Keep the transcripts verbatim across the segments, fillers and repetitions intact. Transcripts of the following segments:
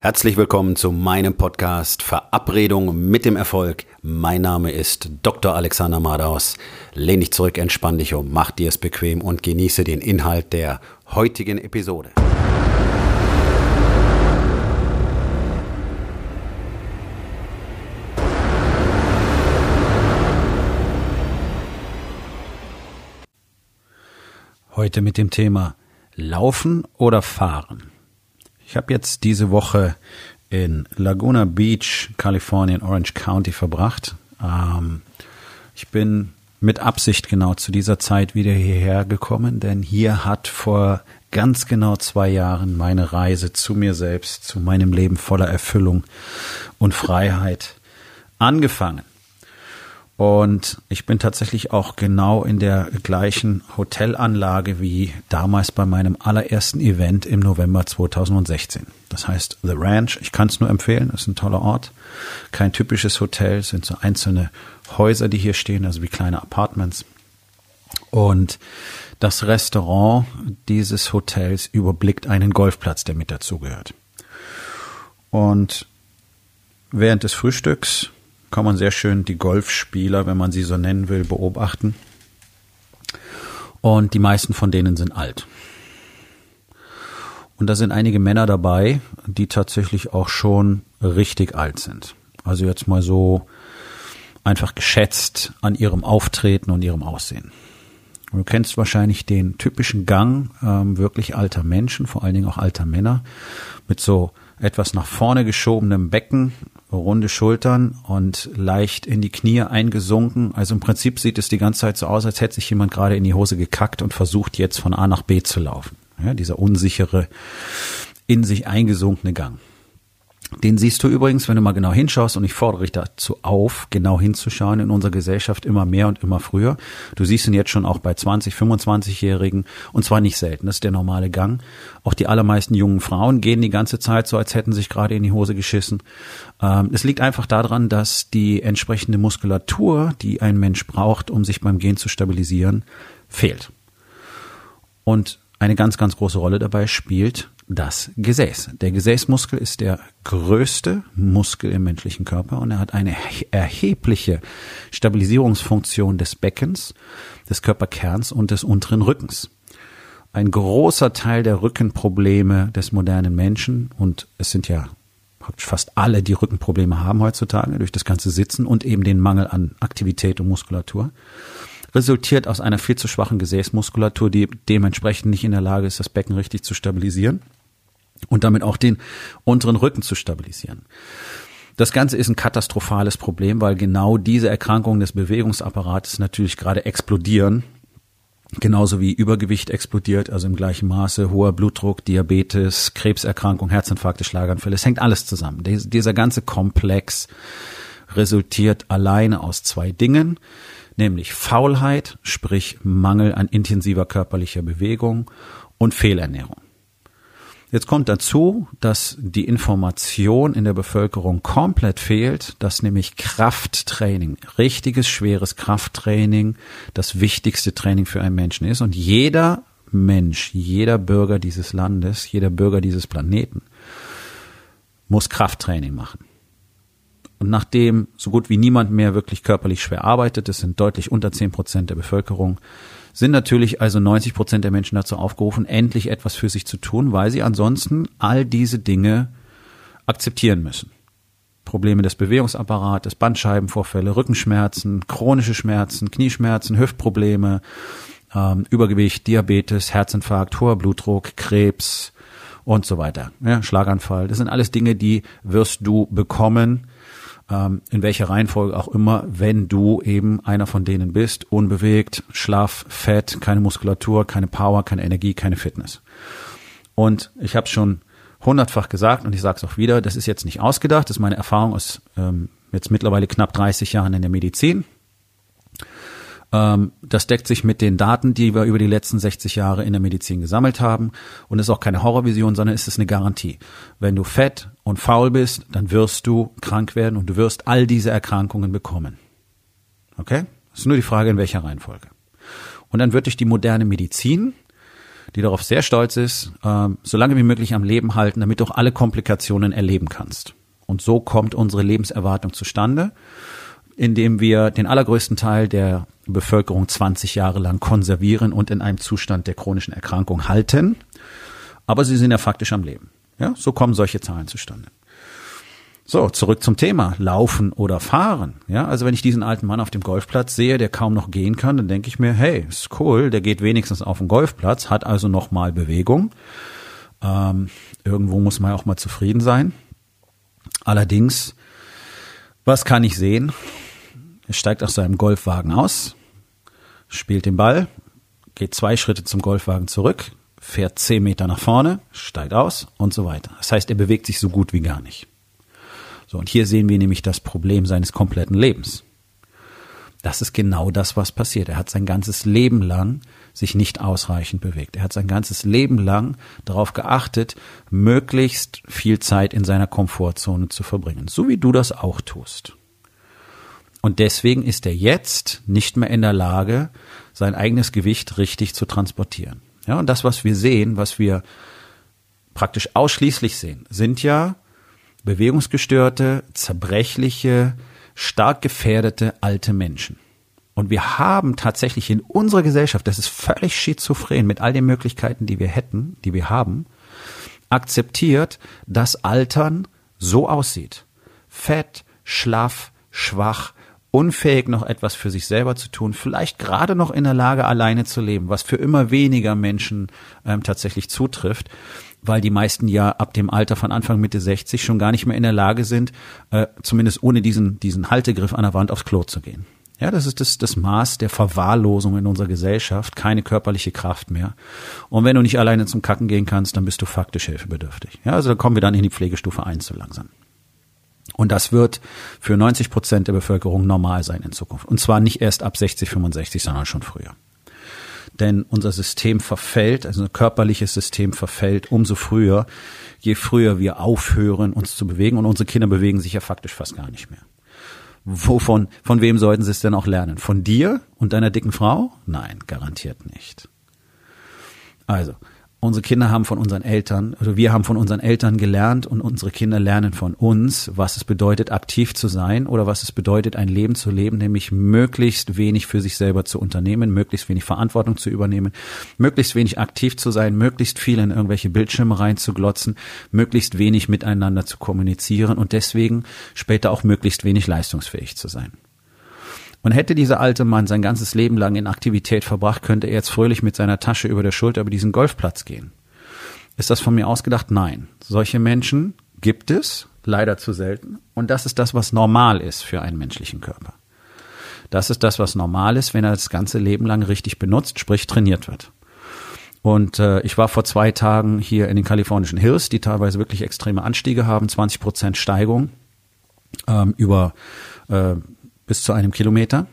Herzlich willkommen zu meinem Podcast Verabredung mit dem Erfolg. Mein Name ist Doktor Alexander Madaus. Lehn dich zurück, entspann dich um, mach dir es bequem und genieße den Inhalt der heutigen Episode. Heute mit dem Thema Laufen oder Fahren. Ich habe jetzt diese Woche in Laguna Beach, Kalifornien, Orange County verbracht. Ähm, ich bin mit Absicht genau zu dieser Zeit wieder hierher gekommen, denn hier hat vor ganz genau zwei Jahren meine Reise zu mir selbst, zu meinem Leben voller Erfüllung und Freiheit angefangen. Und ich bin tatsächlich auch genau in der gleichen Hotelanlage wie damals bei meinem allerersten Event im November zweitausendsechzehn. Das heißt The Ranch. Ich kann es nur empfehlen, ist ein toller Ort. Kein typisches Hotel, es sind so einzelne Häuser, die hier stehen, also wie kleine Apartments. Und das Restaurant dieses Hotels überblickt einen Golfplatz, der mit dazugehört. Und während des Frühstücks kann man sehr schön die Golfspieler, wenn man sie so nennen will, beobachten. Und die meisten von denen sind alt. Und da sind einige Männer dabei, die tatsächlich auch schon richtig alt sind. Also jetzt mal so einfach geschätzt an ihrem Auftreten und ihrem Aussehen. Du kennst wahrscheinlich den typischen Gang ähm, wirklich alter Menschen, vor allen Dingen auch alter Männer, mit so etwas nach vorne geschobenem Becken, runde Schultern und leicht in die Knie eingesunken. Also im Prinzip sieht es die ganze Zeit so aus, als hätte sich jemand gerade in die Hose gekackt und versucht jetzt von A nach B zu laufen. Ja, dieser unsichere, in sich eingesunkene Gang. Den siehst du übrigens, wenn du mal genau hinschaust, und ich fordere dich dazu auf, genau hinzuschauen in unserer Gesellschaft immer mehr und immer früher. Du siehst ihn jetzt schon auch bei zwanzig-, fünfundzwanzigjährigen und zwar nicht selten, das ist der normale Gang. Auch die allermeisten jungen Frauen gehen die ganze Zeit so, als hätten sich gerade in die Hose geschissen. Ähm, es liegt einfach daran, dass die entsprechende Muskulatur, die ein Mensch braucht, um sich beim Gehen zu stabilisieren, fehlt. Und eine ganz, ganz große Rolle dabei spielt das Gesäß. Der Gesäßmuskel ist der größte Muskel im menschlichen Körper und er hat eine erhebliche Stabilisierungsfunktion des Beckens, des Körperkerns und des unteren Rückens. Ein großer Teil der Rückenprobleme des modernen Menschen, und es sind ja fast alle, die Rückenprobleme haben heutzutage durch das ganze Sitzen und eben den Mangel an Aktivität und Muskulatur, resultiert aus einer viel zu schwachen Gesäßmuskulatur, die dementsprechend nicht in der Lage ist, das Becken richtig zu stabilisieren und damit auch den unteren Rücken zu stabilisieren. Das Ganze ist ein katastrophales Problem, weil genau diese Erkrankungen des Bewegungsapparates natürlich gerade explodieren, genauso wie Übergewicht explodiert, also im gleichen Maße, hoher Blutdruck, Diabetes, Krebserkrankung, Herzinfarkte, Schlaganfälle, es hängt alles zusammen. Dieser ganze Komplex resultiert alleine aus zwei Dingen, nämlich Faulheit, sprich Mangel an intensiver körperlicher Bewegung und Fehlernährung. Jetzt kommt dazu, dass die Information in der Bevölkerung komplett fehlt, dass nämlich Krafttraining, richtiges, schweres Krafttraining das wichtigste Training für einen Menschen ist. Und jeder Mensch, jeder Bürger dieses Landes, jeder Bürger dieses Planeten muss Krafttraining machen. Und nachdem so gut wie niemand mehr wirklich körperlich schwer arbeitet, das sind deutlich unter zehn Prozent der Bevölkerung, sind natürlich also neunzig Prozent der Menschen dazu aufgerufen, endlich etwas für sich zu tun, weil sie ansonsten all diese Dinge akzeptieren müssen. Probleme des Bewegungsapparates, Bandscheibenvorfälle, Rückenschmerzen, chronische Schmerzen, Knieschmerzen, Hüftprobleme, ähm, Übergewicht, Diabetes, Herzinfarkt, hoher Blutdruck, Krebs und so weiter. Ja, Schlaganfall, das sind alles Dinge, die wirst du bekommen, in welcher Reihenfolge auch immer, wenn du eben einer von denen bist, unbewegt, schlaff, fett, keine Muskulatur, keine Power, keine Energie, keine Fitness. Und ich habe es schon hundertfach gesagt und ich sage es auch wieder, das ist jetzt nicht ausgedacht, das ist meine Erfahrung aus ähm, jetzt mittlerweile knapp dreißig Jahren in der Medizin. Ähm, das deckt sich mit den Daten, die wir über die letzten sechzig Jahre in der Medizin gesammelt haben und ist auch keine Horrorvision, sondern ist es eine Garantie. Wenn du fett und faul bist, dann wirst du krank werden und du wirst all diese Erkrankungen bekommen. Okay? Das ist nur die Frage, in welcher Reihenfolge. Und dann wird dich die moderne Medizin die darauf sehr stolz ist, äh, so lange wie möglich am Leben halten, damit du auch alle Komplikationen erleben kannst. Und so kommt unsere Lebenserwartung zustande, indem wir den allergrößten Teil der Bevölkerung zwanzig Jahre lang konservieren und in einem Zustand der chronischen Erkrankung halten. Aber sie sind ja faktisch am Leben. Ja, so kommen solche Zahlen zustande. So, zurück zum Thema Laufen oder Fahren. Ja, also wenn ich diesen alten Mann auf dem Golfplatz sehe, der kaum noch gehen kann, dann denke ich mir, hey, ist cool, der geht wenigstens auf den Golfplatz, hat also noch mal Bewegung. Ähm, irgendwo muss man auch mal zufrieden sein. Allerdings, was kann ich sehen? Er steigt aus seinem Golfwagen aus, spielt den Ball, geht zwei Schritte zum Golfwagen zurück, fährt zehn Meter nach vorne, steigt aus und so weiter. Das heißt, er bewegt sich so gut wie gar nicht. So, und hier sehen wir nämlich das Problem seines kompletten Lebens. Das ist genau das, was passiert. Er hat sein ganzes Leben lang sich nicht ausreichend bewegt. Er hat sein ganzes Leben lang darauf geachtet, möglichst viel Zeit in seiner Komfortzone zu verbringen. So wie du das auch tust. Und deswegen ist er jetzt nicht mehr in der Lage, sein eigenes Gewicht richtig zu transportieren. Ja, und das, was wir sehen, was wir praktisch ausschließlich sehen, sind ja bewegungsgestörte, zerbrechliche, stark gefährdete alte Menschen. Und wir haben tatsächlich in unserer Gesellschaft, das ist völlig schizophren mit all den Möglichkeiten, die wir hätten, die wir haben, akzeptiert, dass Altern so aussieht. Fett, schlaff, schwach, unfähig noch etwas für sich selber zu tun, vielleicht gerade noch in der Lage, alleine zu leben, was für immer weniger Menschen ähm, tatsächlich zutrifft, weil die meisten ja ab dem Alter von Anfang Mitte sechzig schon gar nicht mehr in der Lage sind, äh, zumindest ohne diesen diesen Haltegriff an der Wand aufs Klo zu gehen. Ja, das ist das, das Maß der Verwahrlosung in unserer Gesellschaft, keine körperliche Kraft mehr. Und wenn du nicht alleine zum Kacken gehen kannst, dann bist du faktisch hilfebedürftig. Ja, also da kommen wir dann in die Pflegestufe eins so langsam. Und das wird für neunzig Prozent der Bevölkerung normal sein in Zukunft. Und zwar nicht erst ab sechzig, fünfundsechzig, sondern schon früher. Denn unser System verfällt, also ein körperliches System verfällt umso früher, je früher wir aufhören, uns zu bewegen. Und unsere Kinder bewegen sich ja faktisch fast gar nicht mehr. Wovon, von wem sollten sie es denn auch lernen? Von dir und deiner dicken Frau? Nein, garantiert nicht. Also, unsere Kinder haben von unseren Eltern, oder wir haben von unseren Eltern gelernt und unsere Kinder lernen von uns, was es bedeutet, aktiv zu sein oder was es bedeutet, ein Leben zu leben, nämlich möglichst wenig für sich selber zu unternehmen, möglichst wenig Verantwortung zu übernehmen, möglichst wenig aktiv zu sein, möglichst viel in irgendwelche Bildschirme reinzuglotzen, möglichst wenig miteinander zu kommunizieren und deswegen später auch möglichst wenig leistungsfähig zu sein. Und hätte dieser alte Mann sein ganzes Leben lang in Aktivität verbracht, könnte er jetzt fröhlich mit seiner Tasche über der Schulter über diesen Golfplatz gehen. Ist das von mir ausgedacht? Nein. Solche Menschen gibt es, leider zu selten. Und das ist das, was normal ist für einen menschlichen Körper. Das ist das, was normal ist, wenn er das ganze Leben lang richtig benutzt, sprich trainiert wird. Und äh, ich war vor zwei Tagen hier in den kalifornischen Hills, die teilweise wirklich extreme Anstiege haben, zwanzig Prozent Steigung ähm, über äh, bis zu einem Kilometer.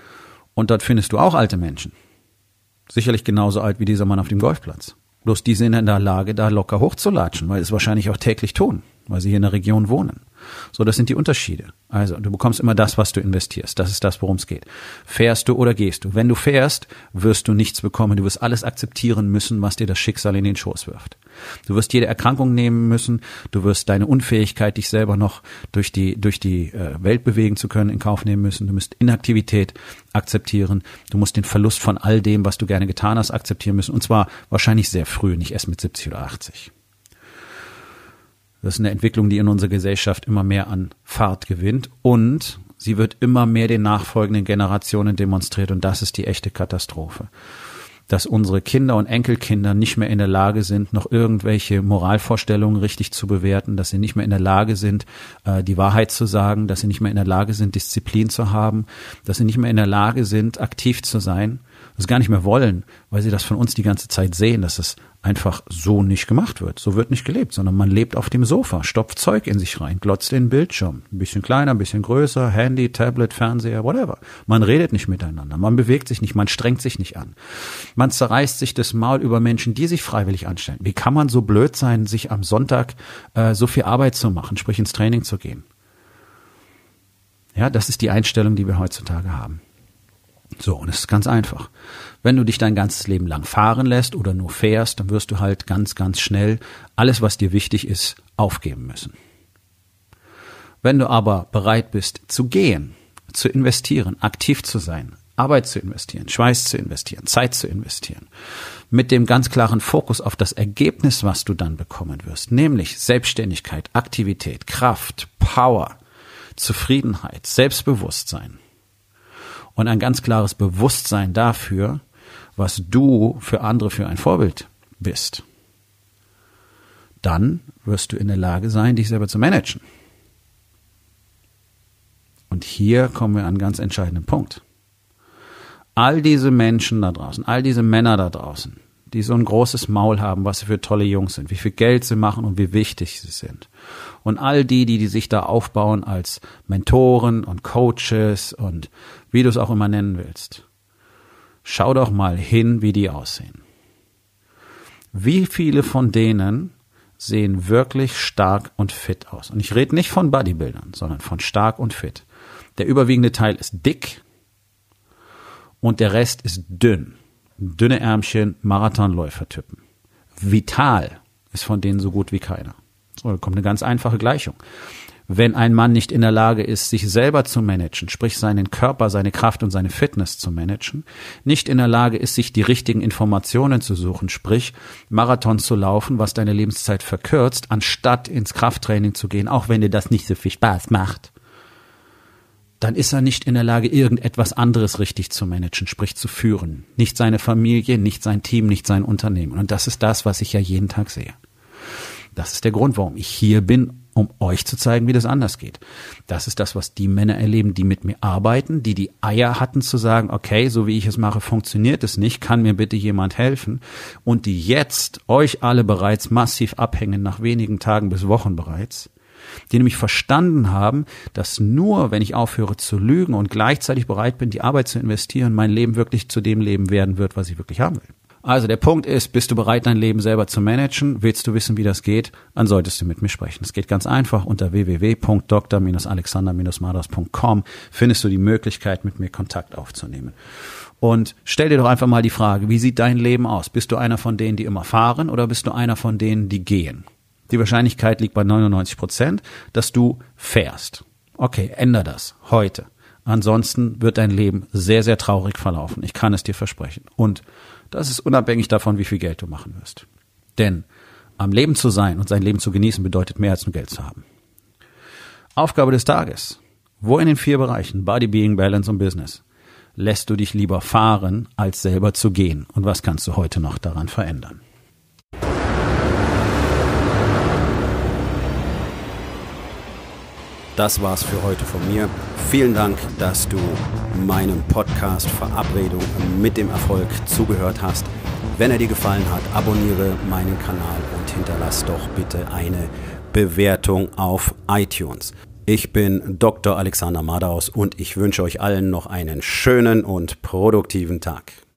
Und dort findest du auch alte Menschen. Sicherlich genauso alt wie dieser Mann auf dem Golfplatz. Bloß die sind in der Lage, da locker hochzulatschen, weil sie es wahrscheinlich auch täglich tun, weil sie hier in der Region wohnen. So, das sind die Unterschiede. Also, du bekommst immer das, was du investierst. Das ist das, worum es geht. Fährst du oder gehst du? Wenn du fährst, wirst du nichts bekommen. Du wirst alles akzeptieren müssen, was dir das Schicksal in den Schoß wirft. Du wirst jede Erkrankung nehmen müssen. Du wirst deine Unfähigkeit, dich selber noch durch die, durch die äh, Welt bewegen zu können, in Kauf nehmen müssen. Du musst Inaktivität akzeptieren. Du musst den Verlust von all dem, was du gerne getan hast, akzeptieren müssen. Und zwar wahrscheinlich sehr früh, nicht erst mit siebzig oder achtzig. Das ist eine Entwicklung, die in unserer Gesellschaft immer mehr an Fahrt gewinnt und sie wird immer mehr den nachfolgenden Generationen demonstriert und das ist die echte Katastrophe. Dass unsere Kinder und Enkelkinder nicht mehr in der Lage sind, noch irgendwelche Moralvorstellungen richtig zu bewerten, dass sie nicht mehr in der Lage sind, die Wahrheit zu sagen, dass sie nicht mehr in der Lage sind, Disziplin zu haben, dass sie nicht mehr in der Lage sind, aktiv zu sein, das gar nicht mehr wollen, weil sie das von uns die ganze Zeit sehen, dass es einfach so nicht gemacht wird. So wird nicht gelebt, sondern man lebt auf dem Sofa, stopft Zeug in sich rein, glotzt in den Bildschirm. Ein bisschen kleiner, ein bisschen größer, Handy, Tablet, Fernseher, whatever. Man redet nicht miteinander, man bewegt sich nicht, man strengt sich nicht an. Man zerreißt sich das Maul über Menschen, die sich freiwillig anstellen. Wie kann man so blöd sein, sich am Sonntag äh, so viel Arbeit zu machen, sprich ins Training zu gehen? Ja, das ist die Einstellung, die wir heutzutage haben. So, und es ist ganz einfach. Wenn du dich dein ganzes Leben lang fahren lässt oder nur fährst, dann wirst du halt ganz, ganz schnell alles, was dir wichtig ist, aufgeben müssen. Wenn du aber bereit bist zu gehen, zu investieren, aktiv zu sein, Arbeit zu investieren, Schweiß zu investieren, Zeit zu investieren, mit dem ganz klaren Fokus auf das Ergebnis, was du dann bekommen wirst, nämlich Selbstständigkeit, Aktivität, Kraft, Power, Zufriedenheit, Selbstbewusstsein und ein ganz klares Bewusstsein dafür, was du für andere für ein Vorbild bist, dann wirst du in der Lage sein, dich selber zu managen. Und hier kommen wir an einen ganz entscheidenden Punkt. All diese Menschen da draußen, all diese Männer da draußen, die so ein großes Maul haben, was sie für tolle Jungs sind, wie viel Geld sie machen und wie wichtig sie sind. Und all die, die, die sich da aufbauen als Mentoren und Coaches und wie du es auch immer nennen willst. Schau doch mal hin, wie die aussehen. Wie viele von denen sehen wirklich stark und fit aus? Und ich rede nicht von Bodybuildern, sondern von stark und fit. Der überwiegende Teil ist dick und der Rest ist dünn. Dünne Ärmchen, Marathonläufertypen. Vital ist von denen so gut wie keiner. So, da kommt eine ganz einfache Gleichung. Wenn ein Mann nicht in der Lage ist, sich selber zu managen, sprich seinen Körper, seine Kraft und seine Fitness zu managen, nicht in der Lage ist, sich die richtigen Informationen zu suchen, sprich Marathon zu laufen, was deine Lebenszeit verkürzt, anstatt ins Krafttraining zu gehen, auch wenn dir das nicht so viel Spaß macht, dann ist er nicht in der Lage, irgendetwas anderes richtig zu managen, sprich zu führen. Nicht seine Familie, nicht sein Team, nicht sein Unternehmen. Und das ist das, was ich ja jeden Tag sehe. Das ist der Grund, warum ich hier bin, um euch zu zeigen, wie das anders geht. Das ist das, was die Männer erleben, die mit mir arbeiten, die die Eier hatten zu sagen, okay, so wie ich es mache, funktioniert es nicht, kann mir bitte jemand helfen? Und die jetzt euch alle bereits massiv abhängen, nach wenigen Tagen bis Wochen bereits, die nämlich verstanden haben, dass nur, wenn ich aufhöre zu lügen und gleichzeitig bereit bin, die Arbeit zu investieren, mein Leben wirklich zu dem Leben werden wird, was ich wirklich haben will. Also der Punkt ist, bist du bereit, dein Leben selber zu managen? Willst du wissen, wie das geht? Dann solltest du mit mir sprechen. Es geht ganz einfach. Unter w w w punkt d r alexander madaus punkt com findest du die Möglichkeit, mit mir Kontakt aufzunehmen. Und stell dir doch einfach mal die Frage, wie sieht dein Leben aus? Bist du einer von denen, die immer fahren, oder bist du einer von denen, die gehen? Die Wahrscheinlichkeit liegt bei neunundneunzig Prozent, dass du fährst. Okay, änder das heute. Ansonsten wird dein Leben sehr, sehr traurig verlaufen. Ich kann es dir versprechen. Und das ist unabhängig davon, wie viel Geld du machen wirst. Denn am Leben zu sein und sein Leben zu genießen bedeutet mehr als nur Geld zu haben. Aufgabe des Tages. Wo in den vier Bereichen Body, Being, Balance und Business lässt du dich lieber fahren, als selber zu gehen? Und was kannst du heute noch daran verändern? Das war's für heute von mir. Vielen Dank, dass du meinem Podcast Verabredung mit dem Erfolg zugehört hast. Wenn er dir gefallen hat, abonniere meinen Kanal und hinterlass doch bitte eine Bewertung auf iTunes. Ich bin Doktor Alexander Madaus und ich wünsche euch allen noch einen schönen und produktiven Tag.